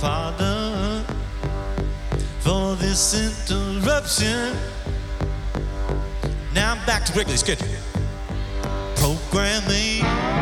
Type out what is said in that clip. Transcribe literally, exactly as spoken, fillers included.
pardon for this interruption. Now I'm back to Wrigley's Kitchen. Programming